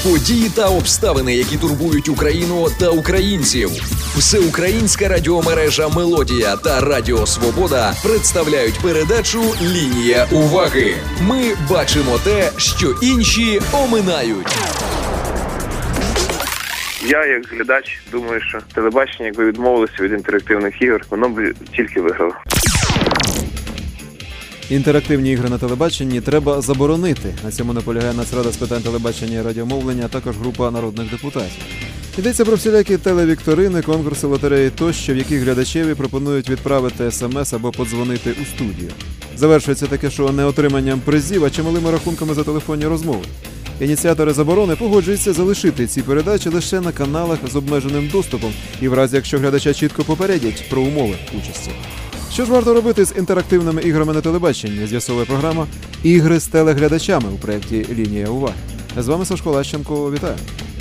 Події та обставини, які турбують Україну та українців. Всеукраїнська радіомережа «Мелодія» та Радіо Свобода представляють передачу «Лінія уваги». Ми бачимо те, що інші оминають. Я, як глядач, думаю, що телебачення, якби відмовилося від інтерактивних ігор, воно б тільки виграло. Інтерактивні ігри на телебаченні треба заборонити. На цьому наполягає Нацрада з питань телебачення і радіомовлення, а також група народних депутатів. Йдеться про всілякі телевікторини, конкурси, лотереї тощо, в яких глядачеві пропонують відправити смс або подзвонити у студію. Завершується таке шоу не отриманням призів, а чималими рахунками за телефонні розмови. Ініціатори заборони погоджуються залишити ці передачі лише на каналах з обмеженим доступом і в разі, якщо глядача чітко попередять про умови участі. Що ж варто робити з інтерактивними іграми на телебаченні, з'ясовує програма «Ігри з телеглядачами» у проєкті «Лінія уваги». З вами Сашко Лащенко. Вітаю!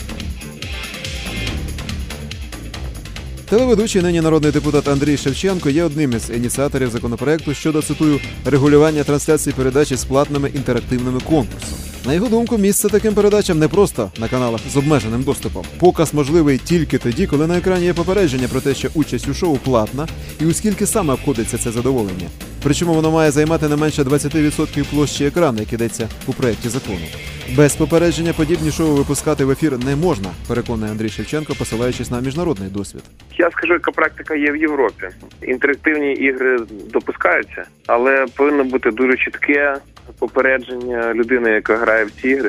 Телеведучий, нині народний депутат Андрій Шевченко є одним із ініціаторів законопроекту щодо, цитую, регулювання трансляції передач із платними інтерактивними конкурсами. На його думку, місце таким передачам не просто на каналах з обмеженим доступом. Показ можливий тільки тоді, коли на екрані є попередження про те, що участь у шоу платна, і у скільки саме обходиться це задоволення. Причому воно має займати не менше 20% площі екрану, як йдеться у проєкті закону. Без попередження подібні шоу випускати в ефір не можна, переконує Андрій Шевченко, посилаючись на міжнародний досвід. Я скажу, яка практика є в Європі. Інтерактивні ігри допускаються, але повинно бути дуже чітке попередження людини, яка грає в ці ігри,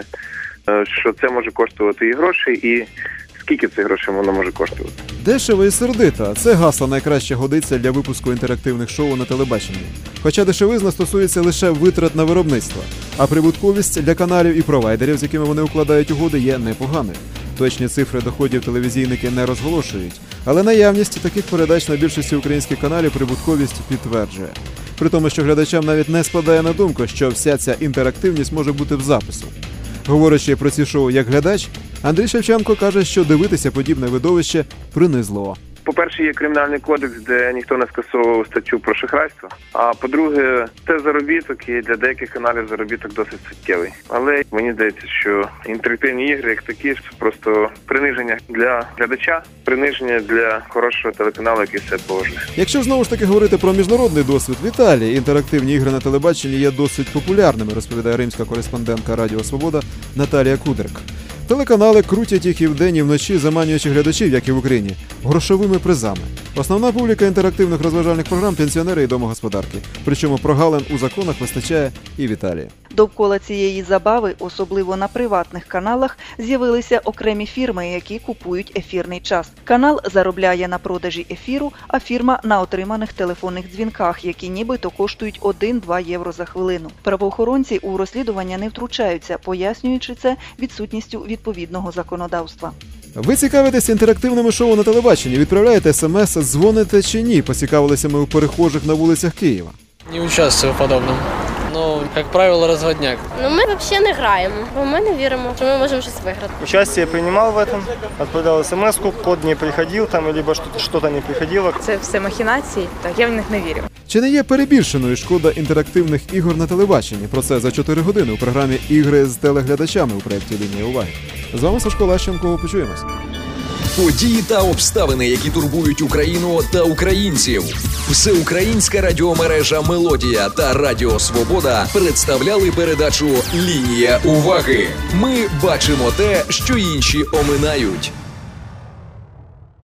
що це може коштувати і гроші, і скільки цих грошей воно може коштувати. Дешево і сердито – це гасло найкраще годиться для випуску інтерактивних шоу на телебаченні. Хоча дешевизна стосується лише витрат на виробництво, а прибутковість для каналів і провайдерів, з якими вони укладають угоди, є непоганою. Точні цифри доходів телевізійники не розголошують, але наявність таких передач на більшості українських каналів прибутковість підтверджує. При тому, що глядачам навіть не спадає на думку, що вся ця інтерактивність може бути в запису. Говорячи про ці шоу як глядач, Андрій Шевченко каже, що дивитися подібне видовище принизливо. По-перше, є Кримінальний кодекс, де ніхто не скасовував статтю про шахрайство. А по-друге, це заробіток, і для деяких каналів заробіток досить суттєвий. Але мені здається, що інтерактивні ігри, як такі, це просто приниження для глядача, приниження для хорошого телеканалу, який все поважає. Якщо знову ж таки говорити про міжнародний досвід, в Італії інтерактивні ігри на телебаченні є досить популярними, розповідає римська кореспондентка Радіо Свобода Наталія Кудрик. Телеканали крутять їх і вдень, і вночі, заманюючи глядачів, як і в Україні, грошовими призами. Основна публіка інтерактивних розважальних програм – пенсіонери і домогосподарки. Причому прогалин у законах вистачає і в Італії. Довкола цієї забави, особливо на приватних каналах, з'явилися окремі фірми, які купують ефірний час. Канал заробляє на продажі ефіру, а фірма – на отриманих телефонних дзвінках, які нібито коштують 1-2 євро за хвилину. Правоохоронці у розслідування не втручаються, пояснюючи це відсутністю відповідного законодавства. Ви цікавитесь інтерактивними шоу на телебаченні? Відправляєте смс, дзвоните чи ні? Поцікавилися ми у перехожих на вулицях Києва. Не участвую в подобном. Ну, як правило, розводняк. Ну, ми взагалі не граємо, бо ми не віримо, що ми можемо щось виграти. Участие принимал в этом, отправлял смс-ку, код не приходил, там, либо что-то не приходило. Це все махінації, так я в них не вірю. Чи не є перебільшеною шкода інтерактивних ігор на телебаченні? Про це за 4 години у програмі «Ігри з телеглядачами» у проєкті «Лінія уваги». З вами Сашко Лащенко. Почуємось. Події та обставини, які турбують Україну та українців. Всеукраїнська радіомережа «Мелодія» та Радіо Свобода представляли передачу «Лінія уваги». Ми бачимо те, що інші оминають.